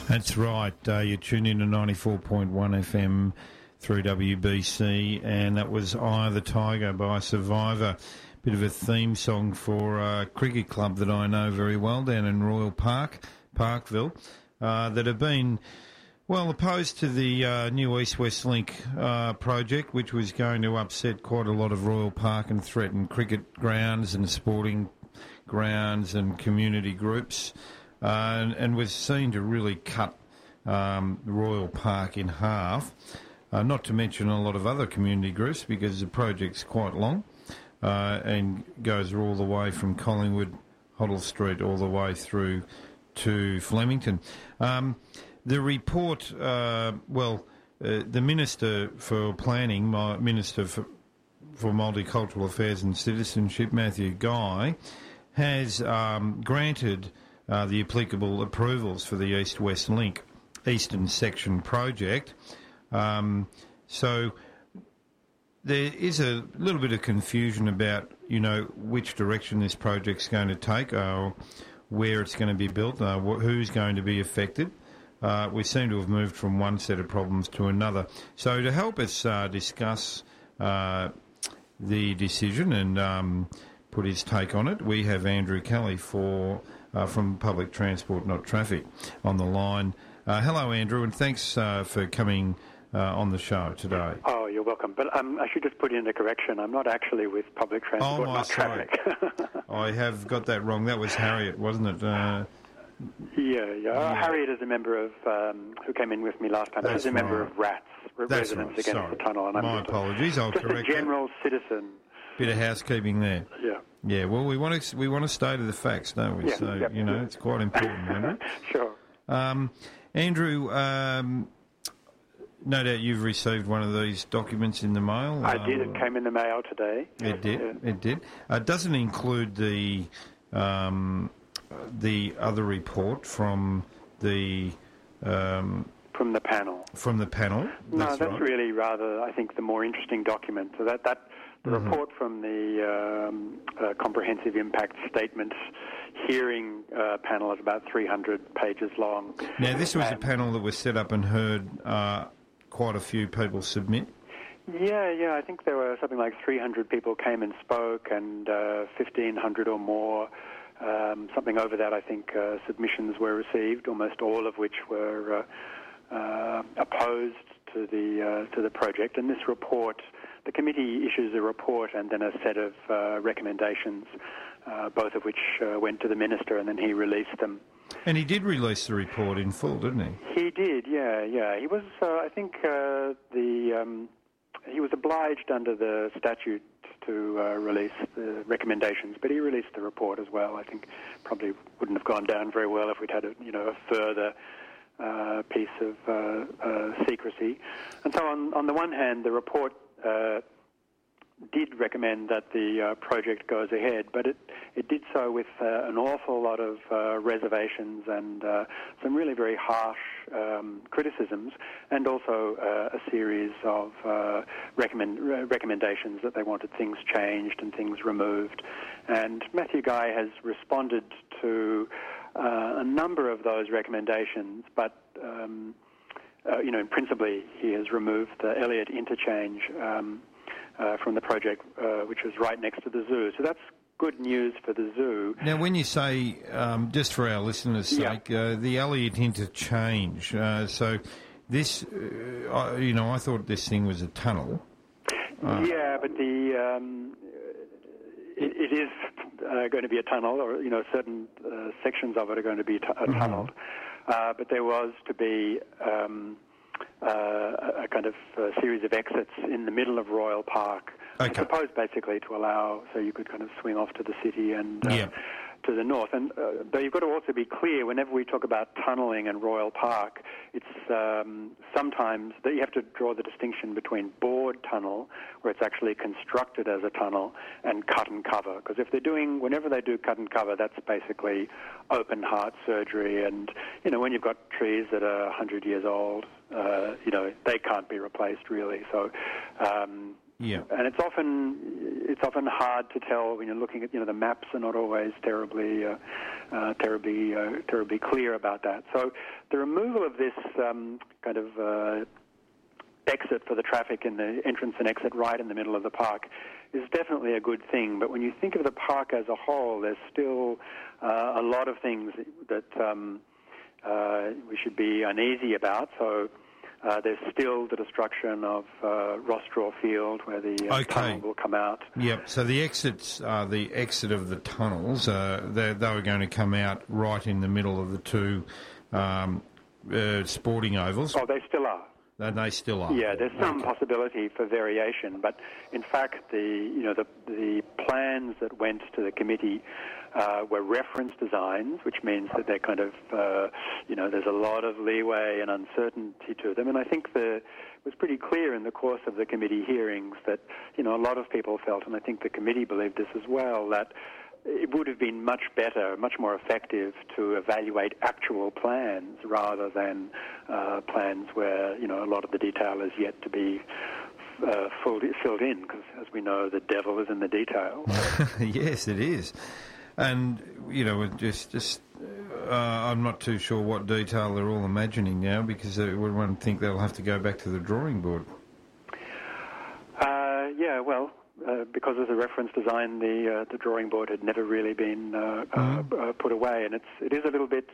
That's right. You're tuned in to 94.1 FM through WBC, and that was Eye of the Tiger by Survivor. Bit of a theme song for a cricket club that I know very well down in Royal Park, Parkville, that have been, well, opposed to the new East-West Link project, which was going to upset quite a lot of Royal Park and threaten cricket grounds and sporting grounds and community groups. And was seen to really cut Royal Park in half, not to mention a lot of other community groups, because the project's quite long and goes all the way from Collingwood, Hoddle Street, all the way through to Flemington. The report, the Minister for Planning, Minister for Multicultural Affairs and Citizenship, Matthew Guy, has granted the applicable approvals for the East-West Link Eastern Section project. So there is a little bit of confusion about, which direction this project's going to take, where it's going to be built, who's going to be affected. We seem to have moved from one set of problems to another. So to help us discuss the decision and put his take on it, we have Andrew Kelly from Public Transport Not Traffic on the line. Hello, Andrew, and thanks for coming on the show today. Oh, you're welcome. But I should just put in a correction. I'm not actually with Public Transport Not Traffic. I have got that wrong. That was Harriet, wasn't it? Yeah. Harriet is a member of, who came in with me last time. She's a member of RATS, Residents Against the Tunnel. And My apologies, I'll correct a general citizen. Bit of housekeeping there. Yeah. Yeah, well, we want to stay to the facts, don't we? Yeah, so, yep. It's quite important, Andrew. Sure. Andrew, no doubt you've received one of these documents in the mail. I did. It came in the mail today. It did. Yeah. It did. It doesn't include the other report from the... from the panel. From the panel? That's right. Really rather, I think, the more interesting document. So the report from the Comprehensive Impact Statements hearing panel is about 300 pages long. Now, this was a panel that was set up and heard quite a few people submit. Yeah. I think there were something like 300 people came and spoke, and 1,500 or more. Something over that, I think, submissions were received, almost all of which were opposed to the project. And this report, the committee issues a report and then a set of recommendations, both of which went to the minister, and then he released them. And he did release the report in full, didn't he? He did, yeah. He was, I think, he was obliged under the statute to release the recommendations, but he released the report as well. I think probably wouldn't have gone down very well if we'd had a further piece of secrecy. And so on the one hand, the report did recommend that the project goes ahead, but it did so with an awful lot of reservations and some really very harsh criticisms, and also a series of recommendations that they wanted things changed and things removed. And Matthew Guy has responded to a number of those recommendations, but principally he has removed the Elliott interchange from the project, which was right next to the zoo. So that's good news for the zoo. Now, when you say, just for our listeners' sake, the Elliott interchange, so this, I thought this thing was a tunnel. But it is going to be a tunnel, or certain sections of it are going to be tunneled. But there was to be a kind of series of exits in the middle of Royal Park. Okay. I suppose basically to allow, so you could kind of swing off to the city and to the north. And but you've got to also be clear, whenever we talk about tunnelling and Royal Park, it's sometimes that you have to draw the distinction between bored tunnel, where it's actually constructed as a tunnel, and cut and cover. Because whenever they do cut and cover, that's basically open heart surgery. And, when you've got trees that are 100 years old, they can't be replaced really. So, Yeah. And it's often hard to tell when you're looking at, the maps are not always terribly clear about that. So the removal of this kind of exit for the traffic in the entrance and exit right in the middle of the park is definitely a good thing. But when you think of the park as a whole, there's still a lot of things that we should be uneasy about. So there's still the destruction of Rostraw Field, where the tunnel will come out. Yep. So the exits are the exit of the tunnels. They were going to come out right in the middle of the two sporting ovals. Oh, they still are. And they still are. Yeah, there's some possibility for variation, but in fact, the plans that went to the committee were reference designs, which means that they're kind of, there's a lot of leeway and uncertainty to them. And I think it was pretty clear in the course of the committee hearings that, a lot of people felt, and I think the committee believed this as well, that it would have been much better, much more effective to evaluate actual plans rather than plans where, a lot of the detail is yet to be filled in, because, as we know, the devil is in the detail. Yes, it is. And, I'm not too sure what detail they're all imagining now, because one would think they'll have to go back to the drawing board. Because as a reference design, the drawing board had never really been put away, and it is a little bit,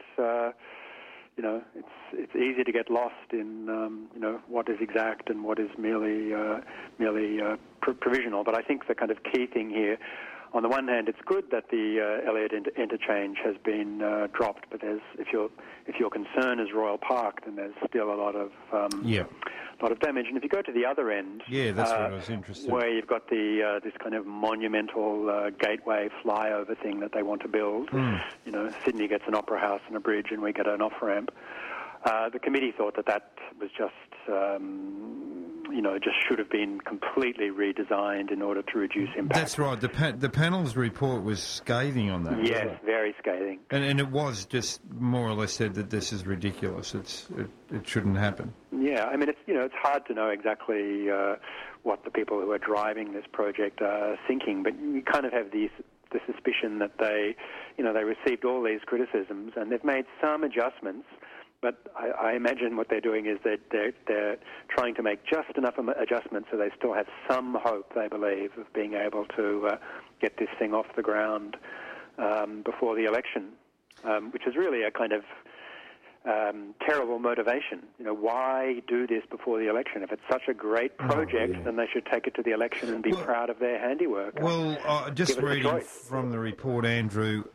it's easy to get lost in what is exact and what is merely provisional. But I think the kind of key thing here, on the one hand, it's good that the Elliott interchange has been dropped, but if your concern is Royal Park, then there's still a lot of damage. And if you go to the other end, that's what I was interested in, where you've got this kind of monumental gateway flyover thing that they want to build. Sydney gets an opera house and a bridge, and we get an off-ramp. The committee thought that was just should have been completely redesigned in order to reduce impact. That's right. The panel's report was scathing on that. Yes, very scathing. And it was just more or less said that this is ridiculous. It shouldn't happen. Yeah, I mean, it's hard to know exactly what the people who are driving this project are thinking, but you kind of have the suspicion that they received all these criticisms and they've made some adjustments. But I imagine what they're doing is they're trying to make just enough adjustments so they still have some hope, they believe, of being able to get this thing off the ground before the election, which is really a kind of terrible motivation. Why do this before the election? If it's such a great project, then they should take it to the election and be proud of their handiwork. Well, just reading from the report, Andrew,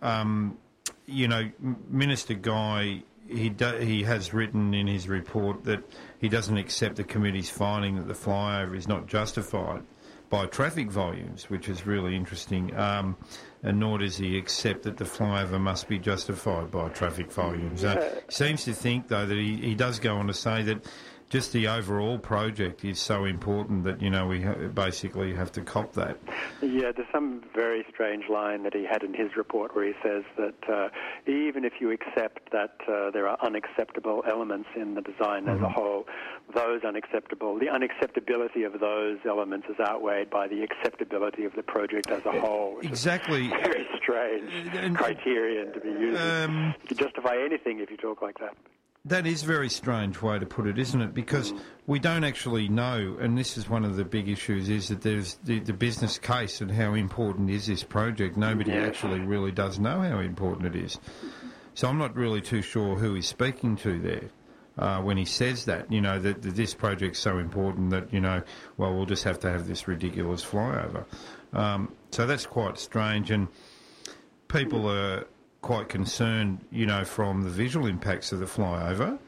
Minister Guy, he has written in his report that he doesn't accept the committee's finding that the flyover is not justified by traffic volumes, which is really interesting, and nor does he accept that the flyover must be justified by traffic volumes. He seems to think, though, that he does go on to say that just the overall project is so important that, we basically have to cop that. Yeah, there's some very strange line that he had in his report where he says that even if you accept that there are unacceptable elements in the design as a whole, the unacceptability of those elements is outweighed by the acceptability of the project as a whole. Exactly. Very strange criterion to be used. You can justify anything if you talk like that. That is a very strange way to put it, isn't it? Because we don't actually know, and this is one of the big issues, is that there's the business case and how important is this project. Nobody actually really does know how important it is. So I'm not really too sure who he's speaking to there when he says that, that this project's so important that, we'll just have to have this ridiculous flyover. So that's quite strange, and people are quite concerned, from the visual impacts of the flyover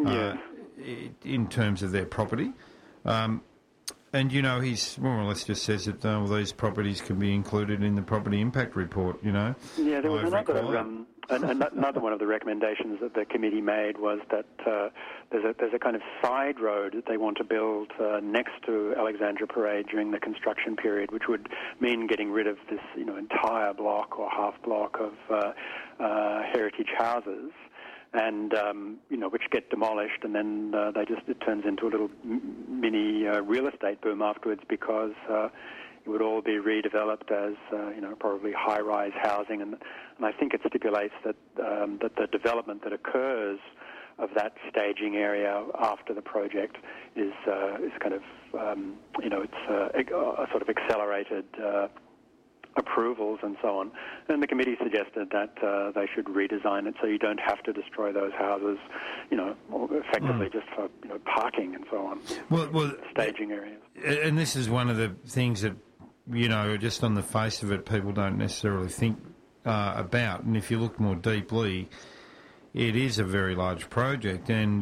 in terms of their property. And, he's more or less just says that these properties can be included in the property impact report, Yeah, there was another one of the recommendations that the committee made was that there's a kind of side road that they want to build next to Alexandra Parade during the construction period, which would mean getting rid of this entire block or half block of heritage houses. and which get demolished, and then it turns into a little mini real estate boom afterwards, because it would all be redeveloped as probably high-rise housing, and I think it stipulates that the development that occurs of that staging area after the project is kind of it's a sort of accelerated approvals and so on. And the committee suggested that they should redesign it so you don't have to destroy those houses, effectively just for parking and so on. Well, staging areas. And this is one of the things that just on the face of it, people don't necessarily think about. And if you look more deeply, it is a very large project, and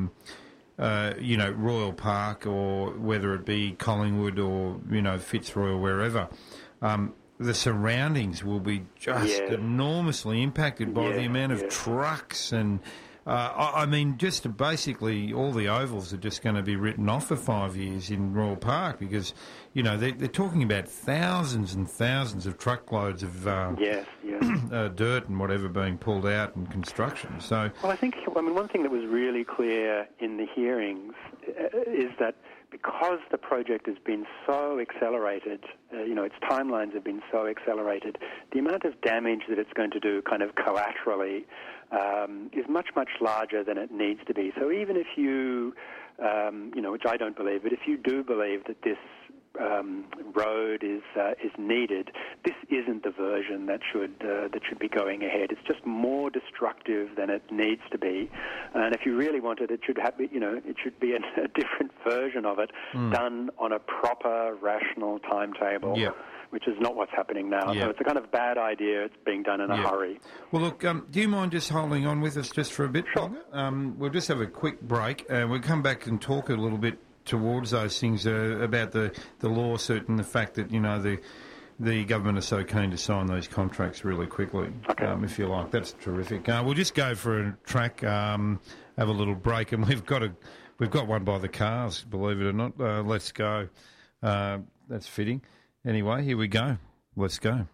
Royal Park, or whether it be Collingwood or Fitzroy or wherever, the surroundings will be just enormously impacted by the amount of trucks and. I mean, just basically all the ovals are just going to be written off for 5 years in Royal Park, because, they're talking about thousands and thousands of truckloads of dirt and whatever being pulled out in construction. So, well, one thing that was really clear in the hearings is that because the project has been so accelerated, its timelines have been so accelerated, the amount of damage that it's going to do kind of collaterally is much, much larger than it needs to be. So even if you, which I don't believe, but if you do believe that this road is needed, this isn't the version that should be going ahead. It's just more destructive than it needs to be. And if you really wanted, it should have, it should be a different version of it, done on a proper, rational timetable. Yeah. Which is not what's happening now. Yeah. So it's a kind of bad idea. It's being done in a hurry. Well, look, do you mind just holding on with us just for a bit longer? We'll just have a quick break. We'll come back and talk a little bit towards those things about the lawsuit and the fact that, the government are so keen to sign those contracts really quickly, if you like. That's terrific. We'll just go for a track, have a little break, and we've got one by the Cars, believe it or not. Let's go. That's fitting. Anyway, here we go. Let's go.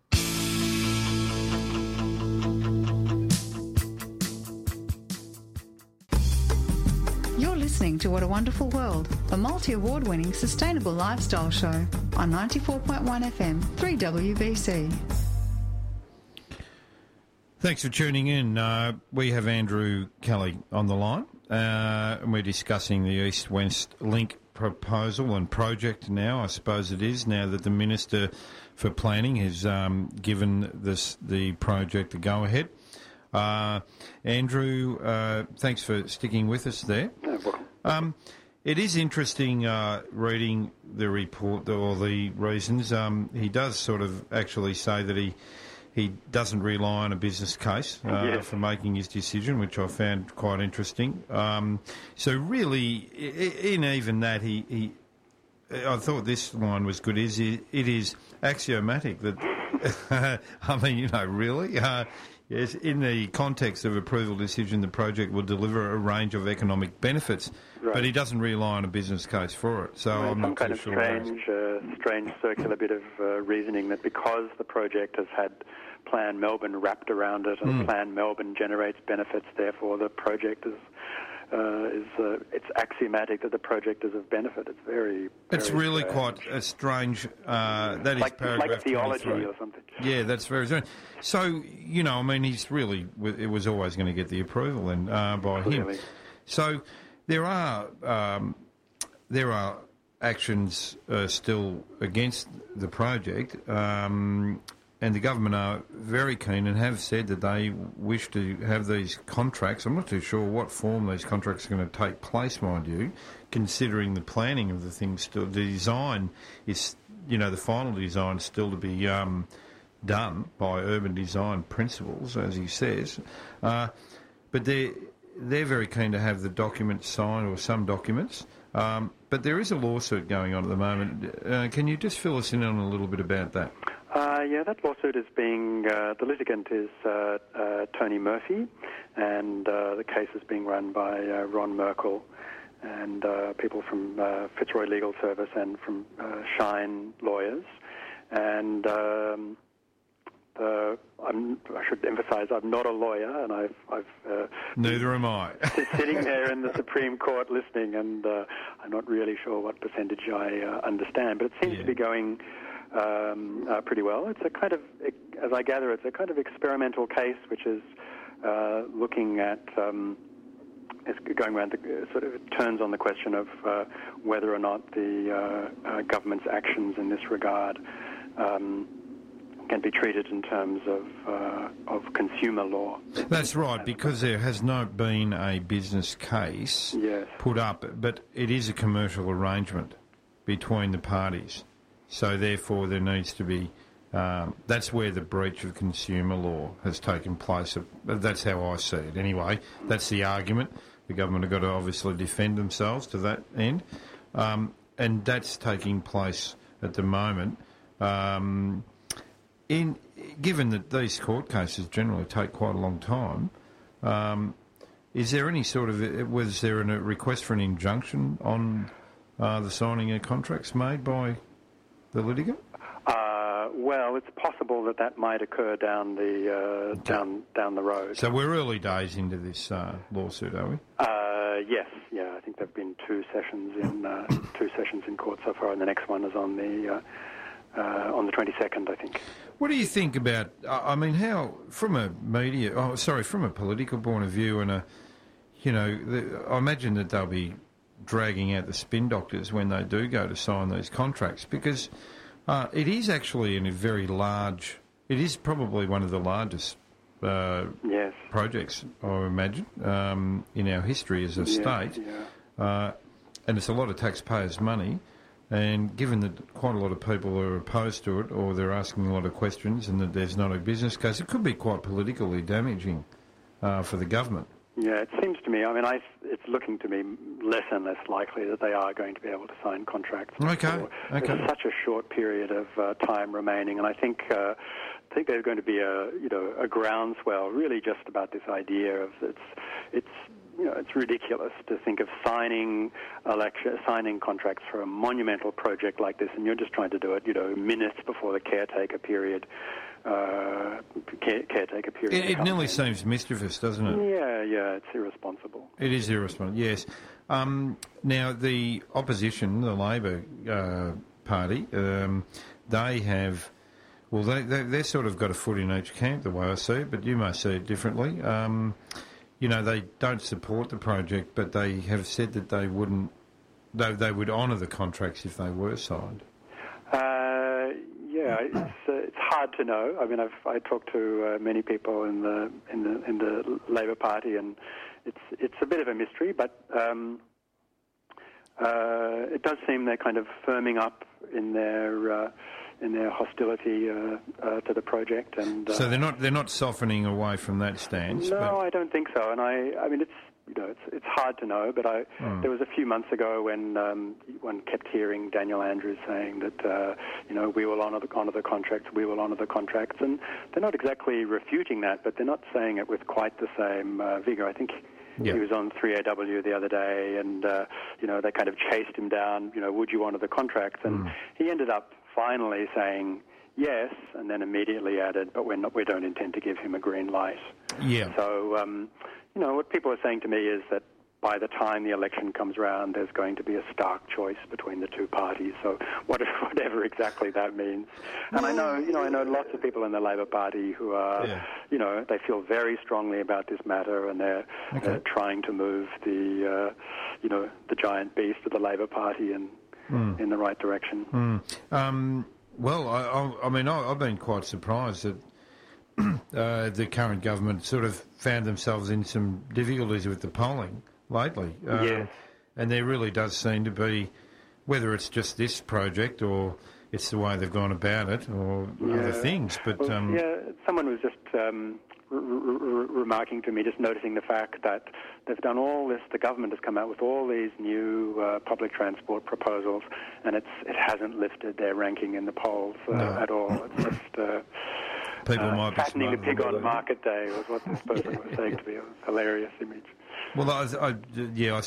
You're listening to What a Wonderful World, a multi-award-winning sustainable lifestyle show on 94.1 FM, 3WBC. Thanks for tuning in. We have Andrew Kelly on the line, and we're discussing the East-West Link proposal and project now, I suppose it is, now that the Minister for Planning has given the project a go-ahead. Andrew, thanks for sticking with us there. No problem. It is interesting reading the report or the reasons. He does sort of actually say that he doesn't rely on a business case for making his decision, which I found quite interesting. So really, in even that, I thought this line was good. It is axiomatic that, I mean, really, yes, in the context of approval decision, the project will deliver a range of economic benefits, but he doesn't rely on a business case for it. So I'm not too sure. Strange circular bit of reasoning that because the project has had Plan Melbourne wrapped around it, and Plan Melbourne generates benefits, therefore the project is it's axiomatic that the project is of benefit. It's very it's really quite a strange. That is paragraph like theology 23. or something. Yeah, that's very strange. So I mean, it was always going to get the approval then by him. So there are actions still against the project. And the government are very keen and have said that they wish to have these contracts. I'm not too sure what form these contracts are going to take place, mind you, considering the planning of the thing still. The design is, the final design is still to be done by urban design principles, as he says. But they're very keen to have the documents signed, or some documents. But there is a lawsuit going on at the moment. Can you just fill us in on a little bit about that? That lawsuit is being, the litigant is Tony Murphy, and the case is being run by Ron Merkel and people from Fitzroy Legal Service and from Shine Lawyers. And the I should emphasise I'm not a lawyer, and I've neither am I. sitting there in the Supreme Court listening, and I'm not really sure what percentage I understand, but it seems to be going pretty well. It's a kind of, as I gather, it's a kind of experimental case, which is looking at. It's going around it turns on the question of whether or not the government's actions in this regard can be treated in terms of consumer law. That's right, because there has not been a business case put up, but it is a commercial arrangement between the parties. So therefore there needs to be, that's where the breach of consumer law has taken place. That's how I see it. Anyway, that's the argument. The government have got to obviously defend themselves to that end. And that's taking place at the moment. Given that these court cases generally take quite a long time, is there any was there a request for an injunction on the signing of contracts made by the litigant? Well, it's possible that might occur down the down the road. So we're early days into this lawsuit, are we? Yes, I think there've been two sessions in court so far, and the next one is on the 22nd, I think. What do you think about? I mean, how from a political point of view, and I imagine that they'll be dragging out the spin doctors when they do go to sign these contracts, because it is actually in a very large. It is probably one of the largest projects, I imagine, in our history as a state, and it's a lot of taxpayers' money. And given that quite a lot of people are opposed to it, or they're asking a lot of questions, and that there's not a business case, it could be quite politically damaging for the government. Yeah, it seems to me. I mean, it's looking to me less and less likely that they are going to be able to sign contracts. Okay. There's such a short period of time remaining, and I think there's going to be a groundswell, really, just about this idea of it's ridiculous to think of signing contracts for a monumental project like this, and you're just trying to do it, minutes before the caretaker period. It nearly seems mischievous, doesn't it? Yeah, it's irresponsible. It is irresponsible, yes. Now, the opposition, the Labor Party, they have... Well, they've sort of got a foot in each camp, the way I see it, but you may see it differently. They don't support the project, but they have said that they wouldn't... They would honour the contracts if they were signed. It's hard to know. I mean, I talked to many people in the Labor Party, and it's a bit of a mystery, but it does seem they're kind of firming up in their hostility to the project, and so they're not softening away from that stance. No, I don't think so. And I mean, it's hard to know. But there was a few months ago when one kept hearing Daniel Andrews saying that we will honour the contracts, we will honour the contracts, and they're not exactly refuting that, but they're not saying it with quite the same vigour. I think. He was on 3AW the other day, and they kind of chased him down. Would you honour the contracts? And he ended up finally saying yes, and then immediately added, but we don't intend to give him a green light. Yeah. So, what people are saying to me is that by the time the election comes around, there's going to be a stark choice between the two parties. So whatever exactly that means. And I know lots of people in the Labor Party who are, they feel very strongly about this matter, and they're trying to move the giant beast of the Labor Party in the right direction. Well, I've been quite surprised that the current government sort of found themselves in some difficulties with the polling lately. Yes. And there really does seem to be, whether it's just this project or it's the way they've gone about it or other things. But someone was just remarking to me, just noticing the fact that they've done all this, the government has come out with all these new public transport proposals, and it hasn't lifted their ranking in the polls at all. It's just... People might be fattening the pig on market day was what this person was saying to me. It was a hilarious image. Well,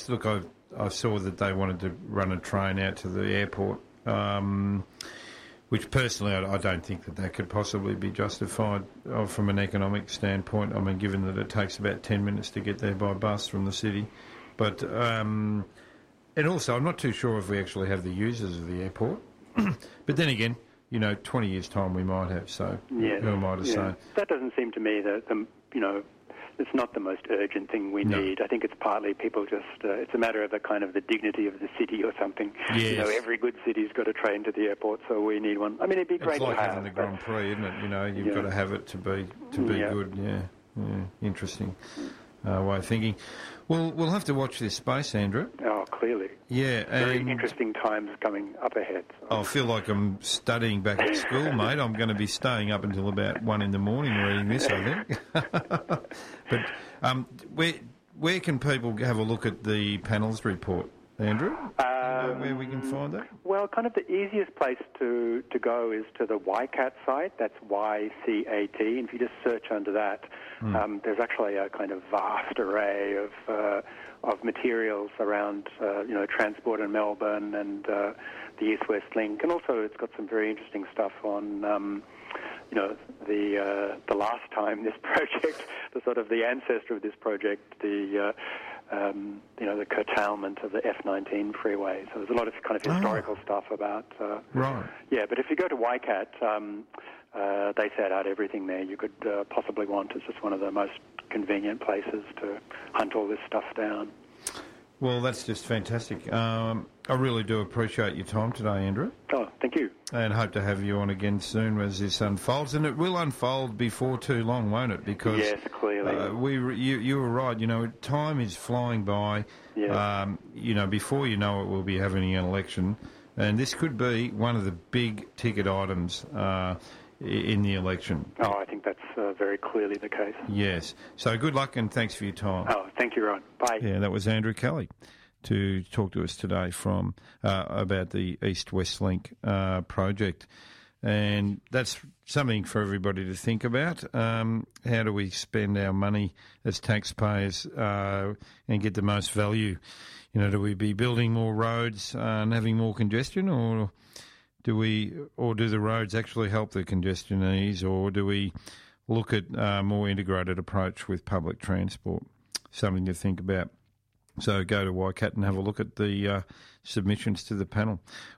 I saw that they wanted to run a train out to the airport, which personally I don't think that could possibly be justified from an economic standpoint. I mean, given that it takes about 10 minutes to get there by bus from the city. But, and also I'm not too sure if we actually have the users of the airport. But then again, 20 years' time we might have, so who am I to say? That doesn't seem to me that, it's not the most urgent thing we need. I think it's partly people just, it's a matter of the dignity of the city or something. Yes. Every good city's got a train to the airport, so we need one. I mean, it'd be great to have. It's like having the Grand Prix, isn't it? You've got to have it to be good. Yeah. Interesting way of thinking. Well, we'll have to watch this space, Andrew. Oh, clearly. Yeah. Very interesting times coming up ahead. So. I feel like I'm studying back at school, mate. I'm going to be staying up until about 1 a.m. reading this, I think. But where can people have a look at the panels report, Andrew? Where we can find that? Well, kind of the easiest place to go is to the YCAT site. That's YCAT. And if you just search under that, there's actually a kind of vast array of materials around, transport in Melbourne and the East-West Link. And also it's got some very interesting stuff on, the last time this project, the sort of the ancestor of this project, the curtailment of the F19 freeway. So there's a lot of kind of historical stuff about... right. Yeah, but if you go to YCAT, they set out everything there you could possibly want. It's just one of the most convenient places to hunt all this stuff down. Well, that's just fantastic. I really do appreciate your time today, Andrew. Oh, thank you. And hope to have you on again soon as this unfolds. And it will unfold before too long, won't it? Because yes, clearly. You were right. Time is flying by. Yes. Before you know it, we'll be having an election. And this could be one of the big ticket items in the election. Oh, I think that's very clearly the case. Yes. So good luck and thanks for your time. Oh, thank you, Ron. Bye. Yeah, that was Andrew Kelly to talk to us today from about the East-West Link project. And that's something for everybody to think about. How do we spend our money as taxpayers and get the most value? Do we be building more roads and having more congestion, or do the roads actually help the congestion ease, or do we look at a more integrated approach with public transport? Something to think about. So go to YCAT and have a look at the submissions to the panel.